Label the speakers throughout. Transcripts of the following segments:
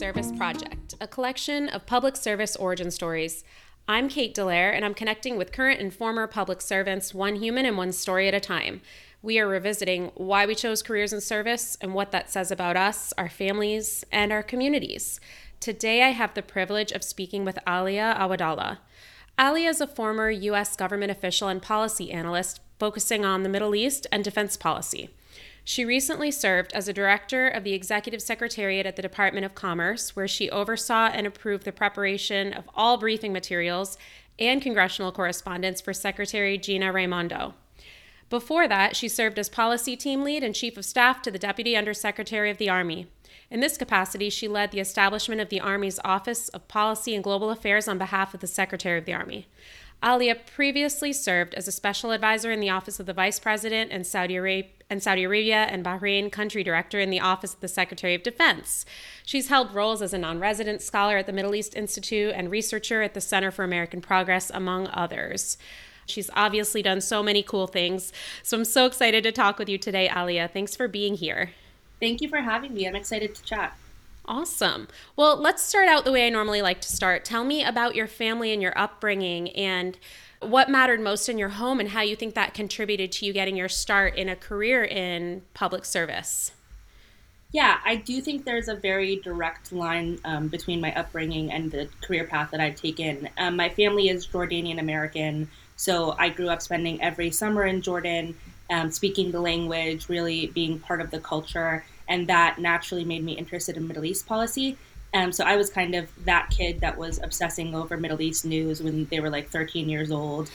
Speaker 1: Service Project, a collection of public service origin stories. I'm Kate Dallaire, and I'm connecting with current and former public servants, one human and one story at a time. We are revisiting why we chose careers in service and what that says about us, our families, and our communities. Today, I have the privilege of speaking with Alia Awadallah. Alia is a former U.S. government official and policy analyst focusing on the Middle East and defense policy. She recently served as a director of the Executive Secretariat at the Department of Commerce, where she oversaw and approved the preparation of all briefing materials and congressional correspondence for Secretary Gina Raimondo. Before that, she served as policy team lead and chief of staff to the Deputy Undersecretary of the Army. In this capacity, she led the establishment of the Army's Office of Policy and Global Affairs on behalf of the Secretary of the Army. Alia previously served as a special advisor in the Office of the Vice President and Saudi Arabia and Bahrain country director in the Office of the Secretary of Defense. She's held roles as a non-resident scholar at the Middle East Institute and researcher at the Center for American Progress, among others. She's obviously done so many cool things, so I'm so excited to talk with you today, Alia. Thanks for being here.
Speaker 2: Thank you for having me. I'm excited to chat.
Speaker 1: Awesome. Well, let's start out the way I normally like to start. Tell me about your family and your upbringing and what mattered most in your home and how you think that contributed to you getting your start in a career in public service.
Speaker 2: Yeah, I do think there's a very direct line between my upbringing and the career path that I've taken. My family is Jordanian American, so I grew up spending every summer in Jordan, speaking the language, really being part of the culture. And that naturally made me interested in Middle East policy. So I was kind of that kid that was obsessing over Middle East news when they were like 13 years old,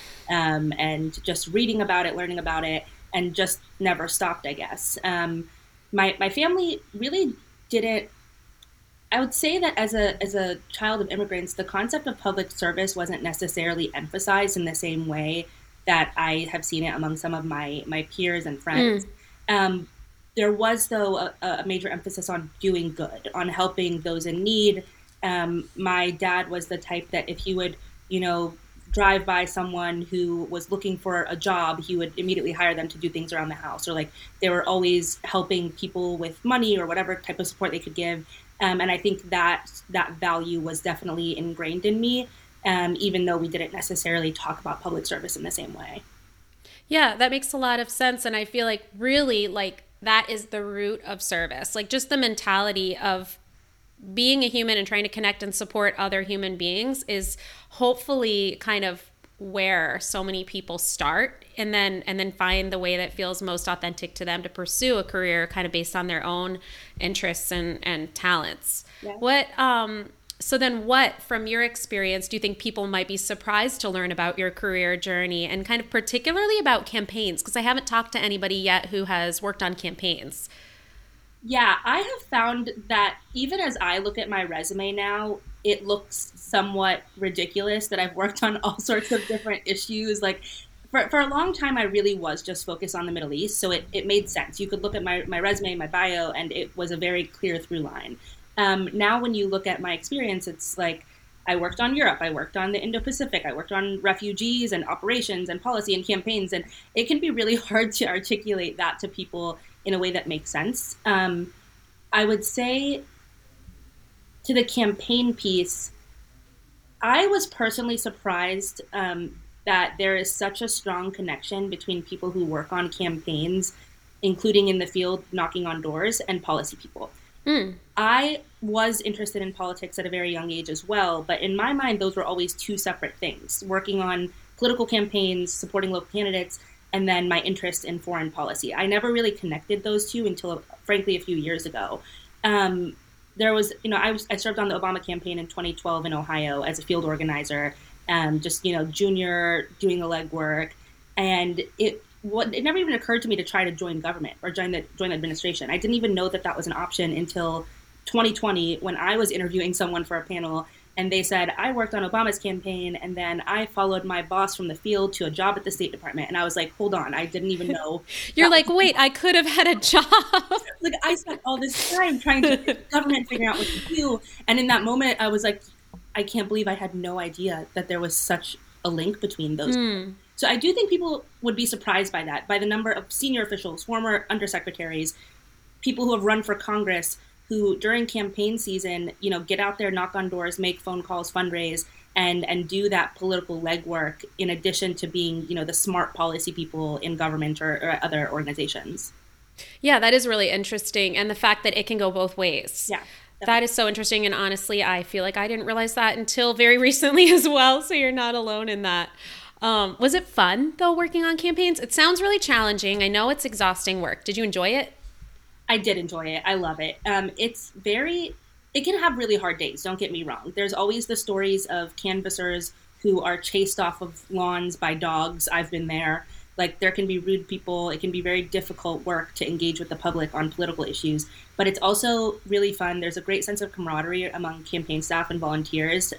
Speaker 2: and just reading about it, learning about it, and just never stopped, I guess. My family really didn't. I would say that as a child of immigrants, the concept of public service wasn't necessarily emphasized in the same way that I have seen it among some of my peers and friends. There was, though, a major emphasis on doing good, on helping those in need. My dad was the type that if he would, drive by someone who was looking for a job, he would immediately hire them to do things around the house. Or like they were always helping people with money or whatever type of support they could give. And I think that value was definitely ingrained in me, even though we didn't necessarily talk about public service in the same way.
Speaker 1: Yeah, that makes a lot of sense. And I feel like really that is the root of service, like just the mentality of being a human and trying to connect and support other human beings is hopefully kind of where so many people start and then find the way that feels most authentic to them to pursue a career kind of based on their own interests and talents. Yeah. So then what, from your experience, do you think people might be surprised to learn about your career journey and kind of particularly about campaigns? Because I haven't talked to anybody yet who has worked on campaigns.
Speaker 2: Yeah, I have found that even as I look at my resume now, it looks somewhat ridiculous that I've worked on all sorts of different issues. Like for a long time, I really was just focused on the Middle East. So it made sense. You could look at my resume, my bio, and it was a very clear through line. Now, when you look at my experience, it's like I worked on Europe, I worked on the Indo-Pacific, I worked on refugees and operations and policy and campaigns, and it can be really hard to articulate that to people in a way that makes sense. I would say to the campaign piece, I was personally surprised that there is such a strong connection between people who work on campaigns, including in the field knocking on doors, and policy people. I was interested in politics at a very young age as well, but in my mind, those were always two separate things, working on political campaigns, supporting local candidates, and then my interest in foreign policy. I never really connected those two until, frankly, a few years ago. There was, I served on the Obama campaign in 2012 in Ohio as a field organizer, junior, doing the legwork, and it never even occurred to me to try to join government or join the administration. I didn't even know that was an option until 2020 when I was interviewing someone for a panel and they said, I worked on Obama's campaign and then I followed my boss from the field to a job at the State Department. And I was like, hold on, I didn't even know.
Speaker 1: You're like, wait, I could have had a job.
Speaker 2: Like I spent all this time trying to get government, figuring out what to do. And in that moment, I was like, I can't believe I had no idea that there was such a link between those two. So I do think people would be surprised by that, by the number of senior officials, former undersecretaries, people who have run for Congress who during campaign season, get out there, knock on doors, make phone calls, fundraise, and do that political legwork in addition to being, the smart policy people in government or other organizations.
Speaker 1: Yeah, that is really interesting. And the fact that it can go both ways.
Speaker 2: Yeah.
Speaker 1: That is so interesting. And honestly, I feel like I didn't realize that until very recently as well. So you're not alone in that. Was it fun, though, working on campaigns? It sounds really challenging. I know it's exhausting work. Did you enjoy it?
Speaker 2: I did enjoy it. I love it. It can have really hard days, don't get me wrong. There's always the stories of canvassers who are chased off of lawns by dogs. I've been there. Like, there can be rude people. It can be very difficult work to engage with the public on political issues. But it's also really fun. There's a great sense of camaraderie among campaign staff and volunteers.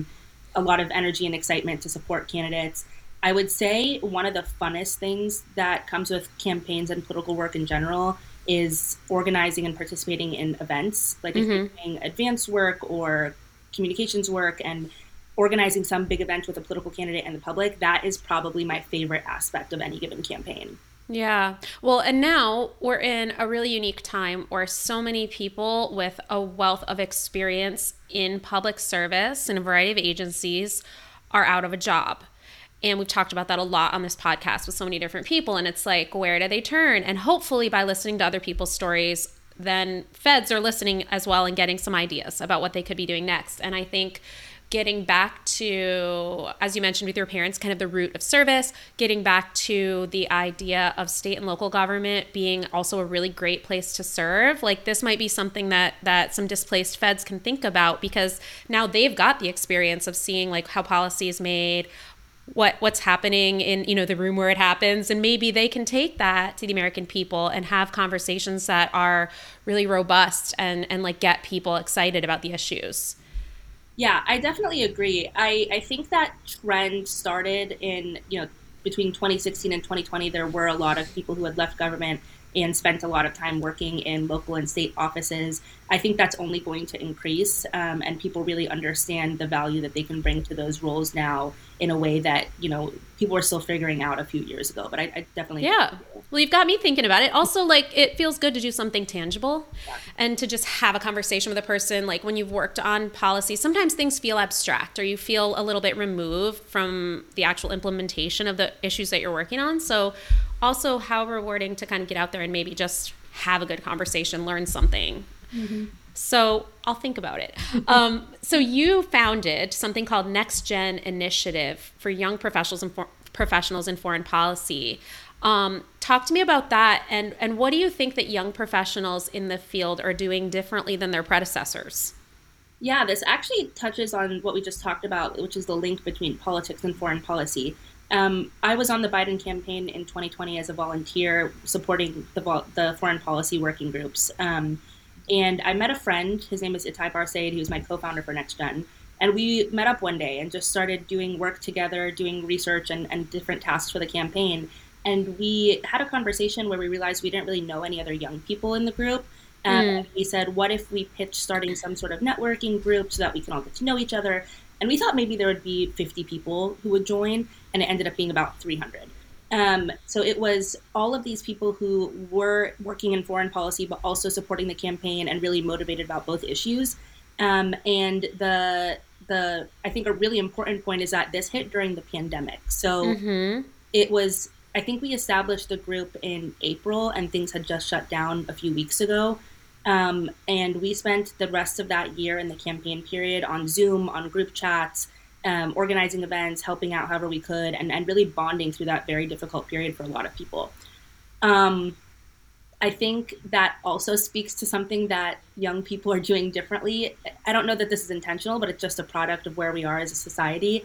Speaker 2: A lot of energy and excitement to support candidates. I would say one of the funnest things that comes with campaigns and political work in general is organizing and participating in events. Like if you're doing advanced work or communications work and organizing some big event with a political candidate and the public, that is probably my favorite aspect of any given campaign.
Speaker 1: Yeah. Well, and now we're in a really unique time where so many people with a wealth of experience in public service in a variety of agencies are out of a job. And we've talked about that a lot on this podcast with so many different people. And it's like, where do they turn? And hopefully by listening to other people's stories, then feds are listening as well and getting some ideas about what they could be doing next. And I think getting back to, as you mentioned with your parents, kind of the root of service, getting back to the idea of state and local government being also a really great place to serve. Like this might be something that some displaced feds can think about, because now they've got the experience of seeing like how policy is made, what's happening in, the room where it happens. And maybe they can take that to the American people and have conversations that are really robust and like get people excited about the issues.
Speaker 2: Yeah, I definitely agree. I think that trend started in, between 2016 and 2020. There were a lot of people who had left government and spent a lot of time working in local and state offices. I think that's only going to increase, and people really understand the value that they can bring to those roles now in a way that, people were still figuring out a few years ago. But I definitely...
Speaker 1: Yeah. Well, you've got me thinking about it. Also, like, it feels good to do something tangible and to just have a conversation with a person. Like when you've worked on policy, sometimes things feel abstract or you feel a little bit removed from the actual implementation of the issues that you're working on. So also how rewarding to kind of get out there and maybe just have a good conversation, learn something. Mm-hmm. So I'll think about it. So you founded something called Next Gen Initiative for young professionals in foreign policy. Talk to me about that, and what do you think that young professionals in the field are doing differently than their predecessors?
Speaker 2: Yeah, this actually touches on what we just talked about, which is the link between politics and foreign policy. I was on the Biden campaign in 2020 as a volunteer supporting the foreign policy working groups. And I met a friend, his name is Itai Barsaid, he was my co-founder for Next Gen. And we met up one day and just started doing work together, doing research and different tasks for the campaign. And we had a conversation where we realized we didn't really know any other young people in the group. We said, what if we pitched starting some sort of networking group so that we can all get to know each other? And we thought maybe there would be 50 people who would join, and it ended up being about 300. So it was all of these people who were working in foreign policy, but also supporting the campaign and really motivated about both issues. And the I think a really important point is that this hit during the pandemic. So it was, I think we established the group in April and things had just shut down a few weeks ago. And we spent the rest of that year in the campaign period on Zoom, on group chats, organizing events, helping out however we could, and really bonding through that very difficult period for a lot of people. I think that also speaks to something that young people are doing differently. I don't know that this is intentional, but it's just a product of where we are as a society.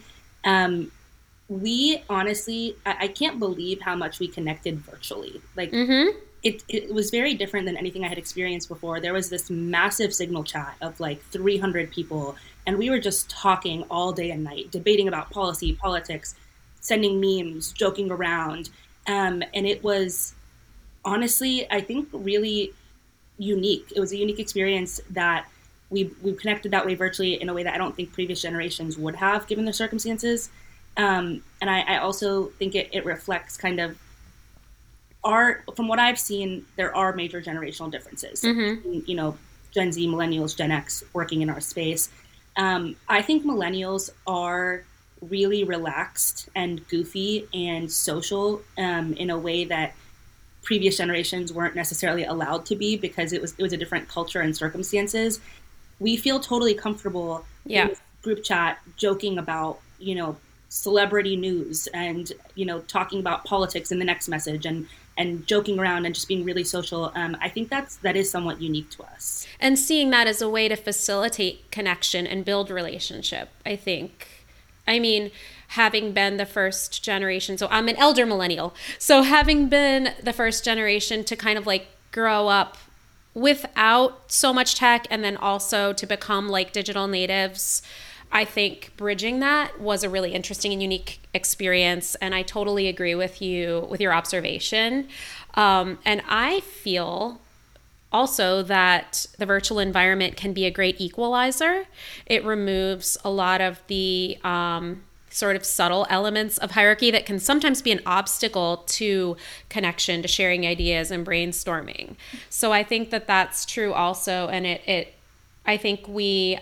Speaker 2: We honestly, I can't believe how much we connected virtually. Like, it was very different than anything I had experienced before. There was this massive Signal chat of like 300 people, and we were just talking all day and night, debating about policy, politics, sending memes, joking around. And it was honestly, I think, really unique. It was a unique experience that we connected that way virtually in a way that I don't think previous generations would have given their circumstances. And I also think it reflects kind of from what I've seen, there are major generational differences. You know, Gen Z, millennials, Gen X working in our space. I think millennials are really relaxed and goofy and social in a way that previous generations weren't necessarily allowed to be because it was a different culture and circumstances. We feel totally comfortable in
Speaker 1: Yeah.
Speaker 2: this group chat joking about, celebrity news and, talking about politics in the next message and joking around and just being really social. I think that is somewhat unique to us.
Speaker 1: And seeing that as a way to facilitate connection and build relationship, I think. I mean, having been the first generation, so I'm an elder millennial. So having been the first generation to kind of like grow up without so much tech and then also to become like digital natives, I think bridging that was a really interesting and unique experience. And I totally agree with you with your observation. And I feel also that the virtual environment can be a great equalizer. It removes a lot of the sort of subtle elements of hierarchy that can sometimes be an obstacle to connection, to sharing ideas and brainstorming. So I think that that's true also. And I think we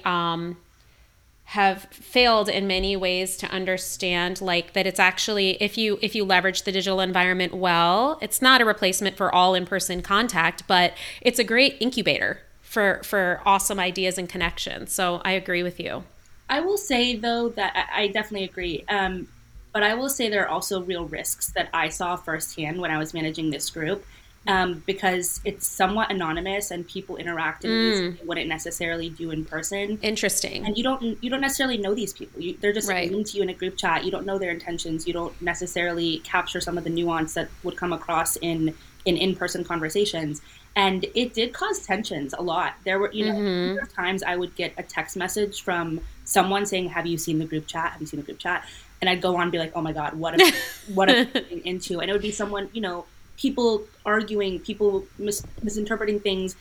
Speaker 1: have failed in many ways to understand like that it's actually if you leverage the digital environment well, it's not a replacement for all in-person contact, but it's a great incubator for awesome ideas and connections. So I agree with you.
Speaker 2: I will say though that I definitely agree. But I will say there are also real risks that I saw firsthand when I was managing this group. Because it's somewhat anonymous and people interact in ways they wouldn't necessarily do in person.
Speaker 1: Interesting.
Speaker 2: And you don't necessarily know these people. They're just
Speaker 1: Right.
Speaker 2: meeting to you in a group chat. You don't know their intentions. You don't necessarily capture some of the nuance that would come across in-person conversations. And it did cause tensions a lot. There were, there were times I would get a text message from someone saying, "Have you seen the group chat? Have you seen the group chat?" And I'd go on and be like, "Oh my God, what am I getting into?" And it would be someone, people arguing, people misinterpreting things.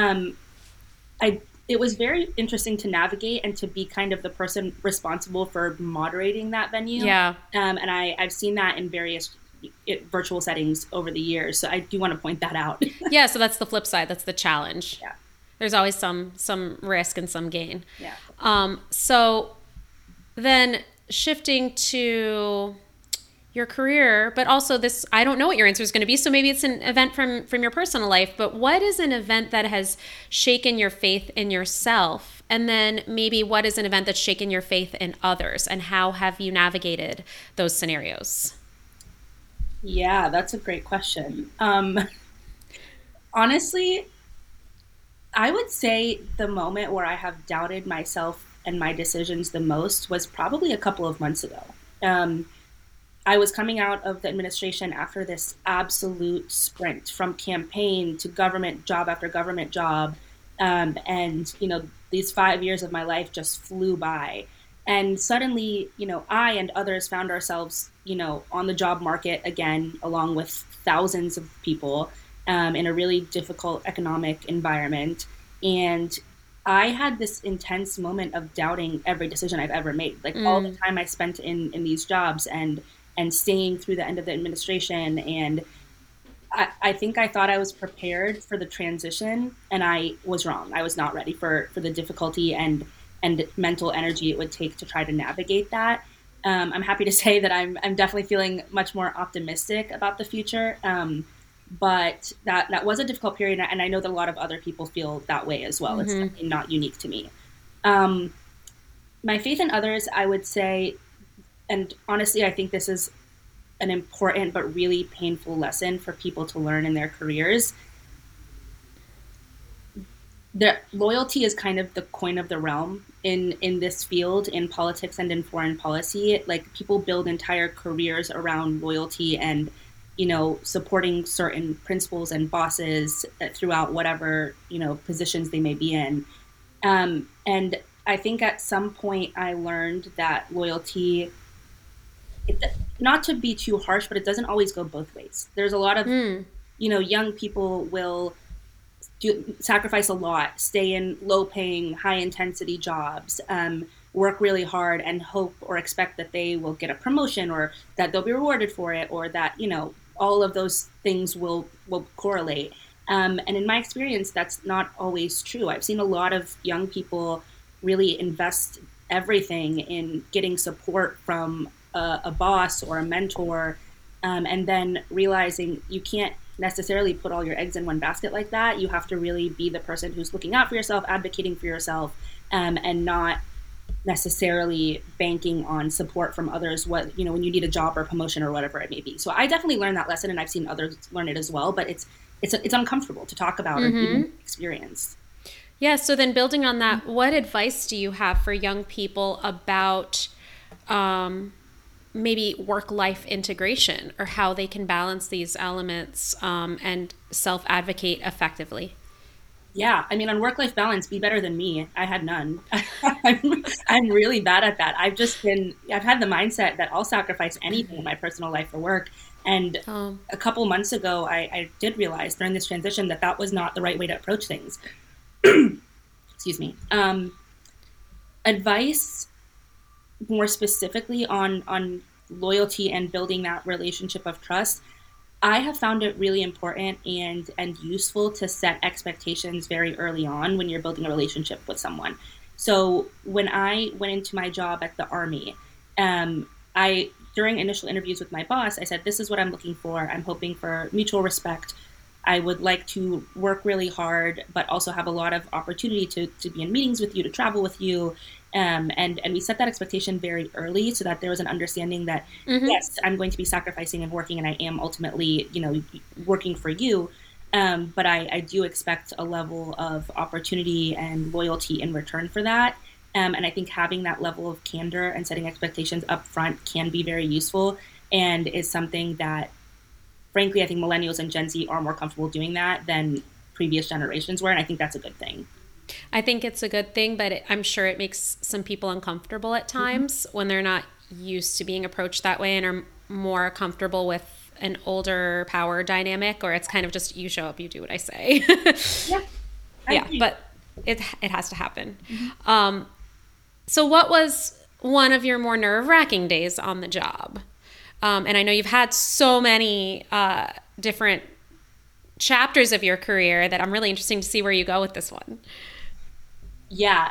Speaker 2: It was very interesting to navigate and to be kind of the person responsible for moderating that venue.
Speaker 1: Yeah.
Speaker 2: And I've seen that in various virtual settings over the years. So I do want to point that out.
Speaker 1: Yeah, so that's the flip side. That's the challenge.
Speaker 2: Yeah.
Speaker 1: There's always some risk and some gain.
Speaker 2: Yeah.
Speaker 1: So then shifting to your career, but also this, I don't know what your answer is going to be. So maybe it's an event from your personal life, but what is an event that has shaken your faith in yourself? And then maybe what is an event that's shaken your faith in others? And how have you navigated those scenarios?
Speaker 2: Yeah, that's a great question. Honestly, I would say the moment where I have doubted myself and my decisions the most was probably a couple of months ago. I was coming out of the administration after this absolute sprint from campaign to government job after government job. And, these 5 years of my life just flew by. And suddenly, I and others found ourselves, on the job market again, along with thousands of people in a really difficult economic environment. And I had this intense moment of doubting every decision I've ever made, like all the time I spent in these jobs and staying through the end of the administration. And I think I thought I was prepared for the transition, and I was wrong. I was not ready for the difficulty and mental energy it would take to try to navigate that. I'm happy to say that I'm definitely feeling much more optimistic about the future. But that was a difficult period, and I know that a lot of other people feel that way as well. It's definitely not unique to me. My faith in others, I would say, and honestly, I think this is an important but really painful lesson for people to learn in their careers. The loyalty is kind of the coin of the realm in this field, in politics and in foreign policy. Like, people build entire careers around loyalty and, supporting certain principles and bosses throughout whatever, positions they may be in. And I think at some point I learned that loyalty, not to be too harsh, but it doesn't always go both ways. There's a lot of, young people will sacrifice a lot, stay in low-paying, high-intensity jobs, work really hard and hope or expect that they will get a promotion or that they'll be rewarded for it, or that, all of those things will correlate. And in my experience, that's not always true. I've seen a lot of young people really invest everything in getting support from a boss or a mentor, and then realizing you can't necessarily put all your eggs in one basket like that. You have to really be the person who's looking out for yourself, advocating for yourself, and not necessarily banking on support from others, what, when you need a job or a promotion or whatever it may be. So I definitely learned that lesson, and I've seen others learn it as well, but it's uncomfortable to talk about or even experience.
Speaker 1: Yeah, so then building on that, what advice do you have for young people about maybe work-life integration, or how they can balance these elements and self-advocate effectively?
Speaker 2: Yeah, I mean, on work-life balance, be better than me. I had none. I'm really bad at that. I've had the mindset that I'll sacrifice anything in my personal life for work. And a couple months ago, I did realize during this transition that that was not the right way to approach things. Excuse me. Advice more specifically on loyalty and building that relationship of trust. I have found it really important and useful to set expectations very early on when you're building a relationship with someone. So when I went into my job at the Army, I during initial interviews with my boss, I said, this is what I'm looking for. I'm hoping for mutual respect. I would like to work really hard, but also have a lot of opportunity to be in meetings with you, to travel with you. And we set that expectation very early so that there was an understanding that, yes, I'm going to be sacrificing and working, and I am ultimately, working for you. But I do expect a level of opportunity and loyalty in return for that. And I think having that level of candor and setting expectations up front can be very useful, and is something that, frankly, I think millennials and Gen Z are more comfortable doing that than previous generations were. And I think that's a good thing.
Speaker 1: I think it's a good thing, but I'm sure it makes some people uncomfortable at times when they're not used to being approached that way and are more comfortable with an older power dynamic, or it's kind of just, you show up, you do what I say. Yeah, but it has to happen. So what was one of your more nerve-wracking days on the job? And I know you've had so many different chapters of your career that I'm really interested to see where you go with this one.
Speaker 2: Yeah,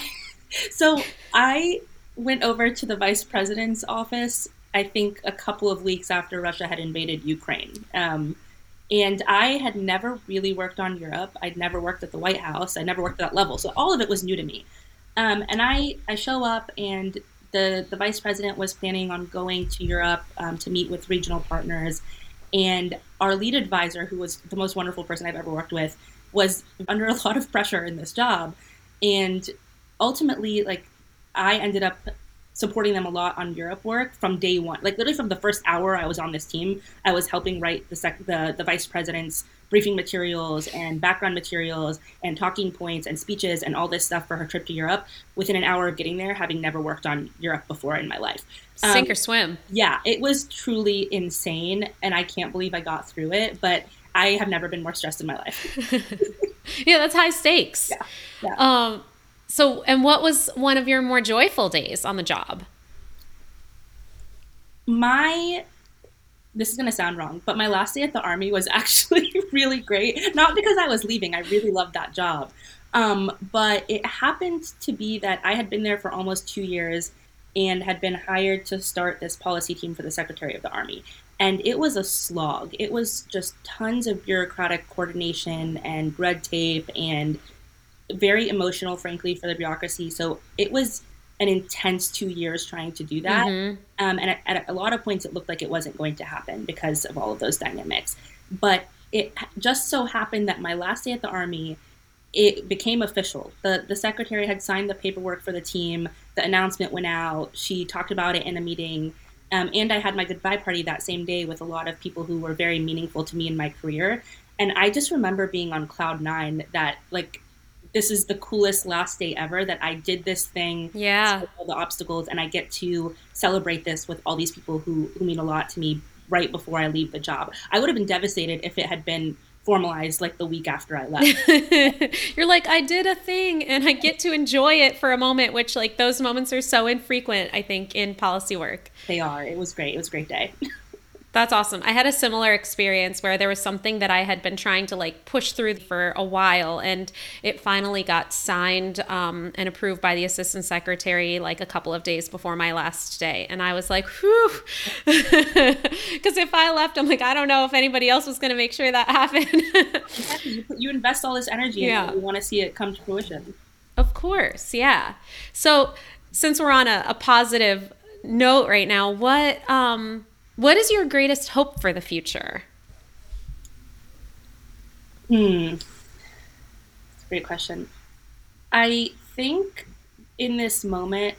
Speaker 2: so I went over to the vice president's office, I think a couple of weeks after Russia had invaded Ukraine. And I had never really worked on Europe. I'd never worked at the White House. I never worked at that level. So all of it was new to me. And I show up, and the vice president was planning on going to Europe to meet with regional partners. And our lead advisor, who was the most wonderful person I've ever worked with, was under a lot of pressure in this job. And ultimately, I ended up supporting them a lot on Europe work from day one. Literally from the first hour I was on this team, I was helping write the vice president's briefing materials and background materials and talking points and speeches and all this stuff for her trip to Europe within an hour of getting there, having never worked on Europe before in my life.
Speaker 1: Sink or swim.
Speaker 2: Yeah, it was truly insane, and I can't believe I got through it, but I have never been more stressed in my life.
Speaker 1: Yeah, that's high stakes.
Speaker 2: Yeah.
Speaker 1: And what was one of your more joyful days on the job?
Speaker 2: This is going to sound wrong, but my last day at the Army was actually really great. Not because I was leaving. I really loved that job. But it happened to be that I had been there for almost 2 years and had been hired to start this policy team for the Secretary of the Army. And it was a slog. It was just tons of bureaucratic coordination and red tape and very emotional, frankly, for the bureaucracy. So it was an intense 2 years trying to do that. And at a lot of points, it looked like it wasn't going to happen because of all of those dynamics. But it just so happened that my last day at the Army, it became official. The secretary had signed the paperwork for the team. The announcement went out. She talked about it in a meeting. And I had my goodbye party that same day with a lot of people who were very meaningful to me in my career. And I just remember being on cloud nine that, this is the coolest last day ever, that I did this thing.
Speaker 1: Yeah.
Speaker 2: All the obstacles, and I get to celebrate this with all these people who mean a lot to me right before I leave the job. I would have been devastated if it had been formalized the week after I left.
Speaker 1: You're like, I did a thing and I get to enjoy it for a moment, which those moments are so infrequent, I think, in policy work.
Speaker 2: They are. It was great. It was a great day.
Speaker 1: That's awesome. I had a similar experience where there was something that I had been trying to like push through for a while, and it finally got signed and approved by the assistant secretary like a couple of days before my last day. And I was like, whew. Because if I left, I'm like, I don't know if anybody else was going to make sure that happened.
Speaker 2: Exactly. You invest all this energy in it. You want to see it come to fruition.
Speaker 1: Of course. Yeah. So since we're on a positive note right now, what is your greatest hope for the future?
Speaker 2: That's a great question. I think in this moment,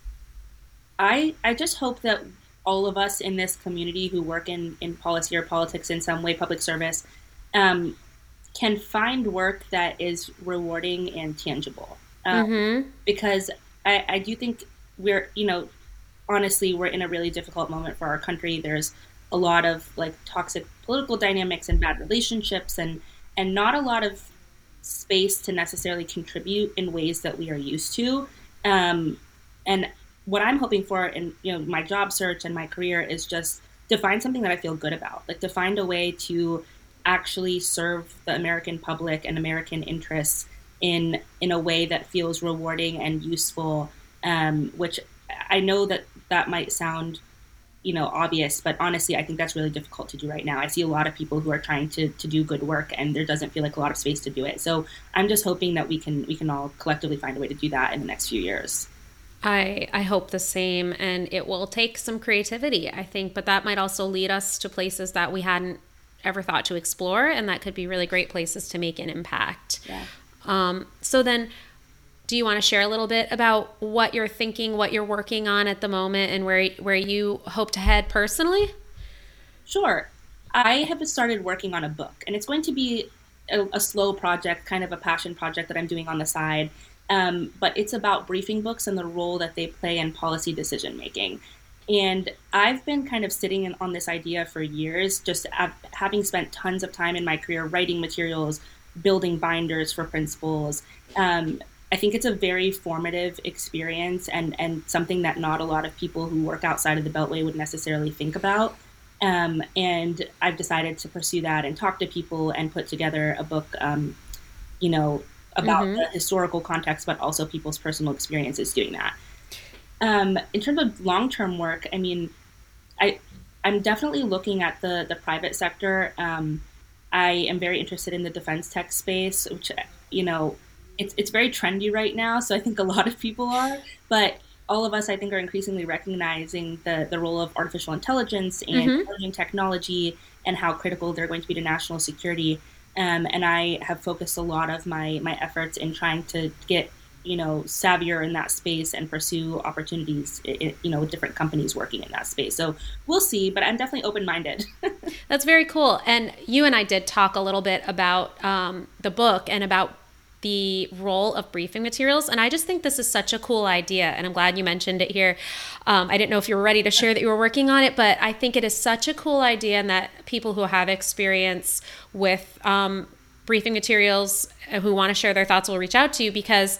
Speaker 2: I just hope that all of us in this community who work in policy or politics in some way, public service, um, can find work that is rewarding and tangible. Because I do think we're, honestly, we're in a really difficult moment for our country. There's a lot of like toxic political dynamics and bad relationships and not a lot of space to necessarily contribute in ways that we are used to. And what I'm hoping for in my job search and my career is just to find something that I feel good about, like to find a way to actually serve the American public and American interests in a way that feels rewarding and useful. Which I know that might sound obvious, but honestly, I think that's really difficult to do right now. I see a lot of people who are trying to do good work, and there doesn't feel like a lot of space to do it. So I'm just hoping that we can all collectively find a way to do that in the next few years.
Speaker 1: I hope the same, and it will take some creativity, I think, but that might also lead us to places that we hadn't ever thought to explore, and that could be really great places to make an impact.
Speaker 2: Yeah.
Speaker 1: So then, do you want to share a little bit about what you're thinking, what you're working on at the moment, and where you hope to head personally?
Speaker 2: Sure. I have started working on a book, and it's going to be a slow project, kind of a passion project that I'm doing on the side. But it's about briefing books and the role that they play in policy decision making. And I've been kind of sitting on this idea for years, just having spent tons of time in my career writing materials, building binders for principals. I think it's a very formative experience and something that not a lot of people who work outside of the Beltway would necessarily think about. And I've decided to pursue that and talk to people and put together a book, about the historical context, but also people's personal experiences doing that. In terms of long-term work, I mean, I'm definitely looking at the private sector. I am very interested in the defense tech space, which, it's very trendy right now. So I think a lot of people are, but all of us, I think, are increasingly recognizing the role of artificial intelligence and emerging technology and how critical they're going to be to national security. And I have focused a lot of my efforts in trying to get, savvier in that space and pursue opportunities, with different companies working in that space. So we'll see, but I'm definitely open-minded.
Speaker 1: That's very cool. And you and I did talk a little bit about the book and about the role of briefing materials. And I just think this is such a cool idea. And I'm glad you mentioned it here. I didn't know if you were ready to share that you were working on it, but I think it is such a cool idea, and that people who have experience with briefing materials who want to share their thoughts will reach out to you, because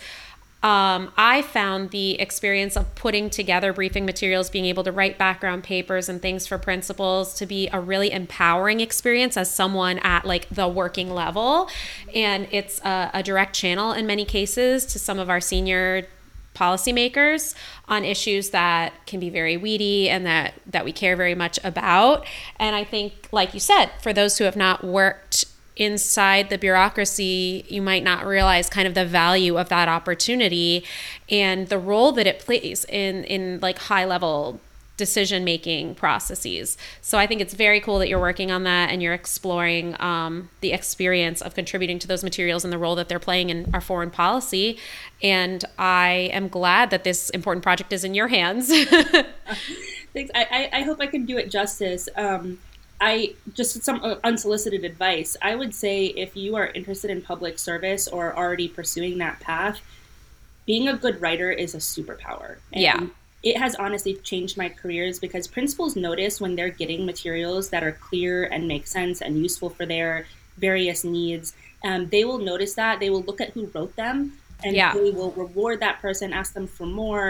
Speaker 1: I found the experience of putting together briefing materials, being able to write background papers and things for principals, to be a really empowering experience as someone at like the working level. And it's a direct channel in many cases to some of our senior policymakers on issues that can be very weedy and that we care very much about. And I think, like you said, for those who have not worked inside the bureaucracy, you might not realize kind of the value of that opportunity and the role that it plays in like high level decision making processes. So I think it's very cool that you're working on that and you're exploring the experience of contributing to those materials and the role that they're playing in our foreign policy. And I am glad that this important project is in your hands.
Speaker 2: Thanks. I hope I can do it justice. I just some unsolicited advice. I would say if you are interested in public service or already pursuing that path, being a good writer is a superpower. And it has honestly changed my careers because principals notice when they're getting materials that are clear and make sense and useful for their various needs. They will notice that. They will look at who wrote them and they will reward that person, ask them for more.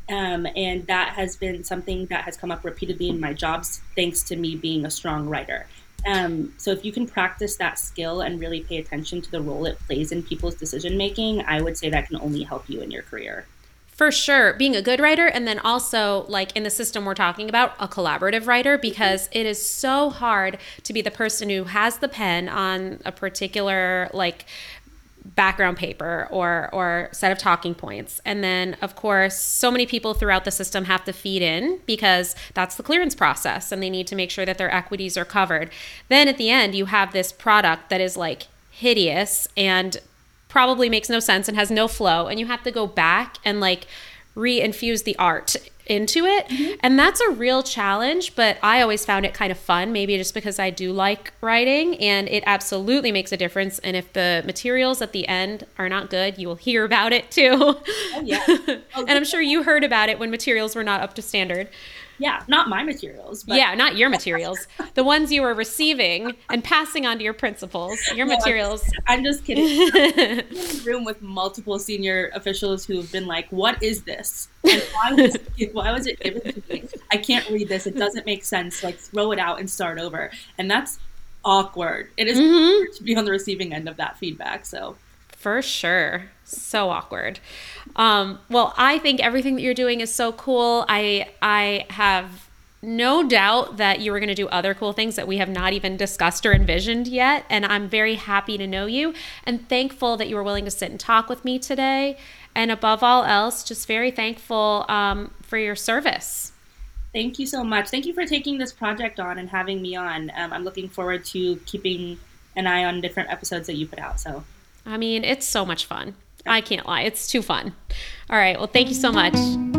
Speaker 2: And that has been something that has come up repeatedly in my jobs, thanks to me being a strong writer. So if you can practice that skill and really pay attention to the role it plays in people's decision making, I would say that can only help you in your career.
Speaker 1: For sure, being a good writer, and then also, like in the system we're talking about, a collaborative writer, because it is so hard to be the person who has the pen on a particular like background paper or set of talking points. And then, of course, so many people throughout the system have to feed in because that's the clearance process and they need to make sure that their equities are covered. Then at the end, you have this product that is like hideous and probably makes no sense and has no flow. And you have to go back and like re-infuse the art into it. Mm-hmm. And that's a real challenge, but I always found it kind of fun, maybe just because I do like writing, and it absolutely makes a difference. And if the materials at the end are not good, you will hear about it too.
Speaker 2: Oh, yeah.
Speaker 1: And I'm sure you heard about it when materials were not up to standard.
Speaker 2: Yeah, not my materials. But
Speaker 1: yeah, not your materials. The ones you were receiving and passing on to your principals. Your materials.
Speaker 2: I'm just kidding. I'm in a room with multiple senior officials who've been like, what is this? And why was it given to me? I can't read this. It doesn't make sense. Like, throw it out and start over. And that's awkward. It is awkward to be on the receiving end of that feedback. So
Speaker 1: for sure. So awkward. Well, I think everything that you're doing is so cool. I have no doubt that you are going to do other cool things that we have not even discussed or envisioned yet. And I'm very happy to know you and thankful that you were willing to sit and talk with me today. And above all else, just very thankful for your service.
Speaker 2: Thank you so much. Thank you for taking this project on and having me on. I'm looking forward to keeping an eye on different episodes that you put out. So,
Speaker 1: I mean, it's so much fun. I can't lie. It's too fun. All right. Well, thank you so much.